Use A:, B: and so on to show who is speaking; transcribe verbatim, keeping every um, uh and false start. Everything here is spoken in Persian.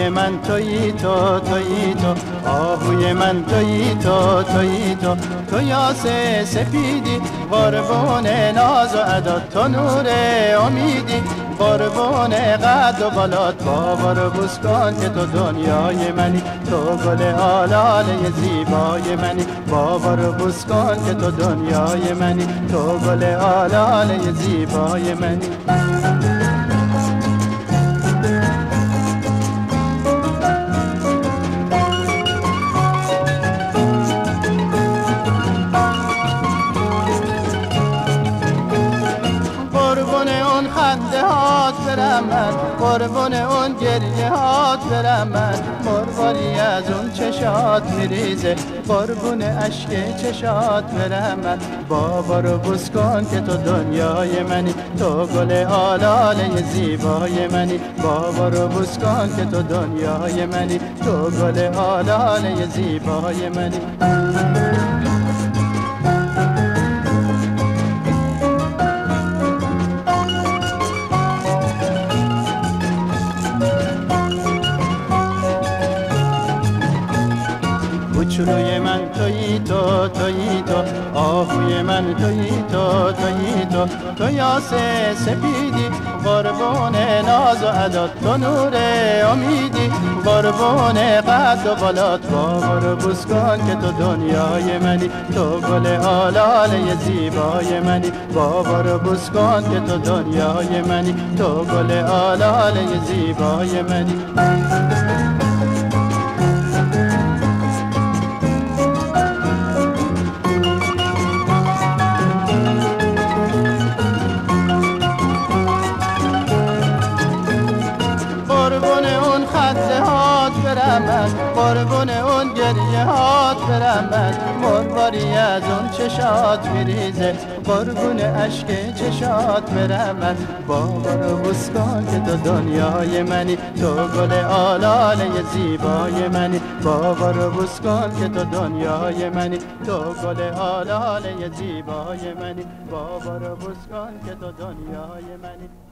A: آهوی من تویی تو تویی تو، آهوی من تویی تو تویی تو، تو یاس سپیدی قربون ناز و ادا، تو نور امیدی قربون قد و بالات، بابا رو بوس کن که تو دنیای منی، تو گل آلاله زیبای منی، بابا رو بوس کن که تو دنیای منی، تو گل آلاله زیبای منی. خنده هات برم من، قربون اون گریه هات برم من، مرواری از اون چشات میریزه قربون اشک چشات برم من، بابا رو بوس کن که تو دنیای منی، تو گل آلاله زیبای منی، بابا رو بوس کن که تو دنیای منی، تو گل آلاله زیبای منی. کوچولوی من تویی تو تویی تو، آهوی من تویی تو تویی تو، تو یاس سپیدی قربون ناز و ادا، تو نور امیدی قربون قد و بالات، بابا رو بوس کن که تو دنیای منی، تو گل آلاله زیبای منی، بابا رو بوس کن که تو دنیای منی، تو گل آلاله زیبای منی. قربون اون خنده هات برم من، قربون اون گریه هات برم من، مرواری از اون چشات میریزه قربون اشک چشات برم من، بابا رو بوس کن که تو دنیای منی، تو گل آلاله زیبای منی، بابا رو بوس کن که تو دنیای منی، تو گل آلاله زیبای منی، بابا رو بوس کن که تو دنیای منی.